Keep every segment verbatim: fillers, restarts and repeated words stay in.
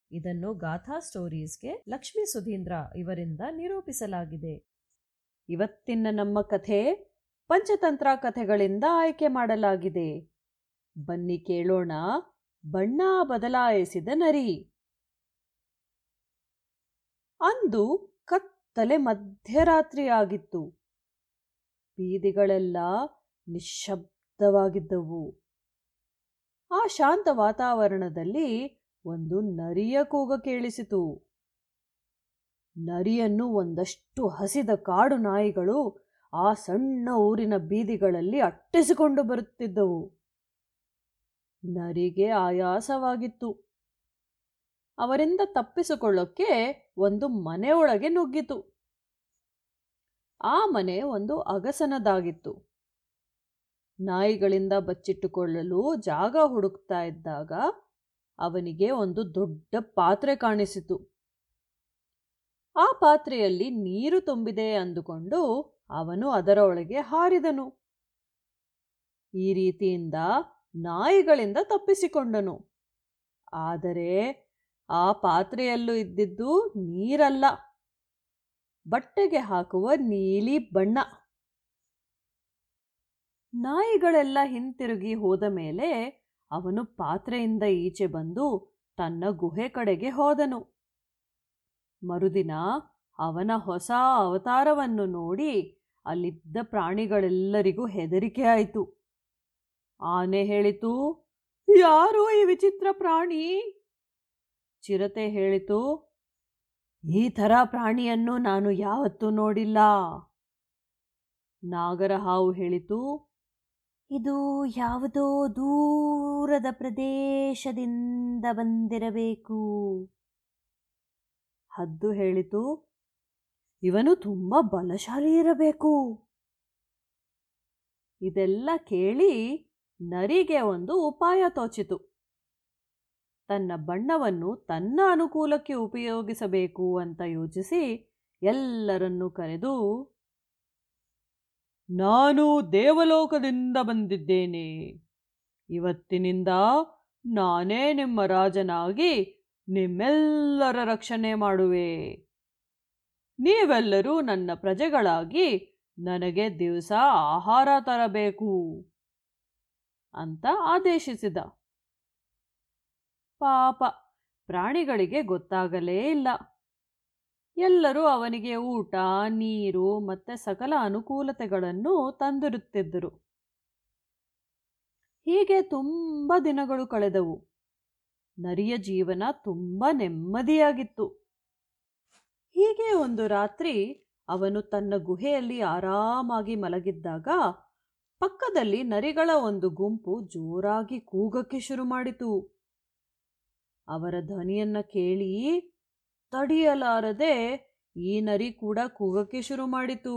ಇದನ್ನು ಗಾಥಾ ಸ್ಟೋರೀಸ್ಗೆ ಲಕ್ಷ್ಮೀ ಸುಧೀಂದ್ರ ಇವರಿಂದ ನಿರೂಪಿಸಲಾಗಿದೆ. ಇವತ್ತಿನ ನಮ್ಮ ಕಥೆ ಪಂಚತಂತ್ರ ಕಥೆಗಳಿಂದ ಆಯ್ಕೆ ಮಾಡಲಾಗಿದೆ. ಬನ್ನಿ ಕೇಳೋಣ ಬಣ್ಣ ಬದಲಾಯಿಸಿದ ನರಿ. ಅಂದು ಕತ್ತಲೆ ಮಧ್ಯರಾತ್ರಿಯಾಗಿತ್ತು. ಬೀದಿಗಳೆಲ್ಲ ನಿಶ್ಶಬ್ದವಾಗಿದ್ದವು. ಆ ಶಾಂತ ವಾತಾವರಣದಲ್ಲಿ ಒಂದು ನರಿಯ ಕೂಗ ಕೇಳಿಸಿತು. ನರಿಯನ್ನು ಒಂದಷ್ಟು ಹಸಿದ ಕಾಡು ನಾಯಿಗಳು ಆ ಸಣ್ಣ ಊರಿನ ಬೀದಿಗಳಲ್ಲಿ ಅಟ್ಟಿಸಿಕೊಂಡು ಬರುತ್ತಿದ್ದವು. ನರಿಗೆ ಆಯಾಸವಾಗಿತ್ತು. ಅವರಿಂದ ತಪ್ಪಿಸಿಕೊಳ್ಳೋಕೆ ಒಂದು ಮನೆಯೊಳಗೆ ನುಗ್ಗಿತು. ಆ ಮನೆ ಒಂದು ಅಗಸನದಾಗಿತ್ತು. ನಾಯಿಗಳಿಂದ ಬಚ್ಚಿಟ್ಟುಕೊಳ್ಳಲು ಜಾಗ ಹುಡುಕ್ತಾ ಇದ್ದಾಗ ಅವನಿಗೆ ಒಂದು ದೊಡ್ಡ ಪಾತ್ರೆ ಕಾಣಿಸಿತು. ಆ ಪಾತ್ರೆಯಲ್ಲಿ ನೀರು ತುಂಬಿದೆ ಅಂದುಕೊಂಡು ಅವನು ಅದರ ಒಳಗೆ ಹಾರಿದನು. ಈ ರೀತಿಯಿಂದ ನಾಯಿಗಳಿಂದ ತಪ್ಪಿಸಿಕೊಂಡನು. ಆದರೆ ಆ ಪಾತ್ರೆಯಲ್ಲೂ ಇದ್ದಿದ್ದು ನೀರಲ್ಲ, ಬಟ್ಟೆಗೆ ಹಾಕುವ ನೀಲಿ ಬಣ್ಣ. ನಾಯಿಗಳೆಲ್ಲ ಹಿಂತಿರುಗಿ ಹೋದ ಮೇಲೆ ಅವನು ಪಾತ್ರೆಯಿಂದ ಈಚೆ ಬಂದು ತನ್ನ ಗುಹೆ ಕಡೆಗೆ ಹೋದನು. ಮರುದಿನ ಅವನ ಹೊಸ ಅವತಾರವನ್ನು ನೋಡಿ ಅಲ್ಲಿದ್ದ ಪ್ರಾಣಿಗಳೆಲ್ಲರಿಗೂ ಹೆದರಿಕೆ ಆಯಿತು. ಆನೆ ಹೇಳಿತು, ಯಾರು ಈ ವಿಚಿತ್ರ ಪ್ರಾಣಿ? ಚಿರತೆ ಹೇಳಿತು, ಈ ಥರ ಪ್ರಾಣಿಯನ್ನು ನಾನು ಯಾವತ್ತೂ ನೋಡಿಲ್ಲ. ನಾಗರಹಾವು ಹೇಳಿತು, ಇದು ಯಾವುದೋ ದೂರದ ಪ್ರದೇಶದಿಂದ ಬಂದಿರಬೇಕು. ಹದ್ದು ಹೇಳಿತು, ಇವನು ತುಂಬ ಬಲಶಾಲಿ ಇರಬೇಕು. ಇದೆಲ್ಲ ಕೇಳಿ ನರಿಗೆ ಒಂದು ಉಪಾಯ ತೋಚಿತು. ತನ್ನ ಬಣ್ಣವನ್ನು ತನ್ನ ಅನುಕೂಲಕ್ಕೆ ಉಪಯೋಗಿಸಬೇಕು ಅಂತ ಯೋಚಿಸಿ ಎಲ್ಲರನ್ನೂ ಕರೆದು, ನಾನು ದೇವಲೋಕದಿಂದ ಬಂದಿದ್ದೇನೆ. ಇವತ್ತಿನಿಂದ ನಾನೇ ನಿಮ್ಮ ರಾಜನಾಗಿ ನಿಮ್ಮೆಲ್ಲರ ರಕ್ಷಣೆ ಮಾಡುವೆ. ನೀವೆಲ್ಲರೂ ನನ್ನ ಪ್ರಜೆಗಳಾಗಿ ನನಗೆ ದಿವಸ ಆಹಾರ ತರಬೇಕು ಅಂತ ಆದೇಶಿಸಿದ. ಪಾಪ ಪ್ರಾಣಿಗಳಿಗೆ ಗೊತ್ತಾಗಲೇ ಇಲ್ಲ. ಎಲ್ಲರೂ ಅವನಿಗೆ ಊಟ, ನೀರು ಮತ್ತೆ ಸಕಲ ಅನುಕೂಲತೆಗಳನ್ನು ತಂದಿರುತ್ತಿದ್ದರು. ಹೀಗೆ ತುಂಬ ದಿನಗಳು ಕಳೆದವು. ನರಿಯ ಜೀವನ ತುಂಬ ನೆಮ್ಮದಿಯಾಗಿತ್ತು. ಹೀಗೆ ಒಂದು ರಾತ್ರಿ ಅವನು ತನ್ನ ಗುಹೆಯಲ್ಲಿ ಆರಾಮಾಗಿ ಮಲಗಿದ್ದಾಗ ಪಕ್ಕದಲ್ಲಿ ನರಿಗಳ ಒಂದು ಗುಂಪು ಜೋರಾಗಿ ಕೂಗಕ್ಕೆ ಶುರು ಮಾಡಿತು. ಅವರ ಧ್ವನಿಯನ್ನ ಕೇಳಿ ತಡೆಯಲಾರದೆ ಈ ನರಿ ಕೂಡ ಕೂಗಕ್ಕೆ ಶುರು ಮಾಡಿತು.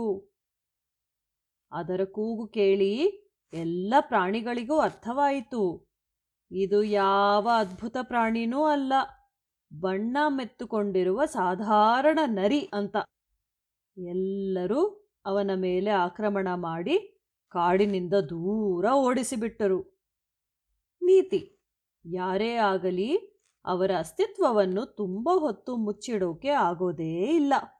ಅದರ ಕೂಗು ಕೇಳಿ ಎಲ್ಲ ಪ್ರಾಣಿಗಳಿಗೂ ಅರ್ಥವಾಯಿತು, ಇದು ಯಾವ ಅದ್ಭುತ ಪ್ರಾಣಿನೂ ಅಲ್ಲ, ಬಣ್ಣ ಮೆತ್ತುಕೊಂಡಿರುವ ಸಾಧಾರಣ ನರಿ ಅಂತ. ಎಲ್ಲರೂ ಅವನ ಮೇಲೆ ಆಕ್ರಮಣ ಮಾಡಿ ಕಾಡಿನಿಂದ ದೂರ ಓಡಿಸಿಬಿಟ್ಟರು. ನೀತಿ: ಯಾರೇ ಆಗಲಿ ಅವರ ಅಸ್ತಿತ್ವವನ್ನು ತುಂಬ ಹೊತ್ತು ಮುಚ್ಚಿಡೋಕೆ ಆಗೋದೇ ಇಲ್ಲ.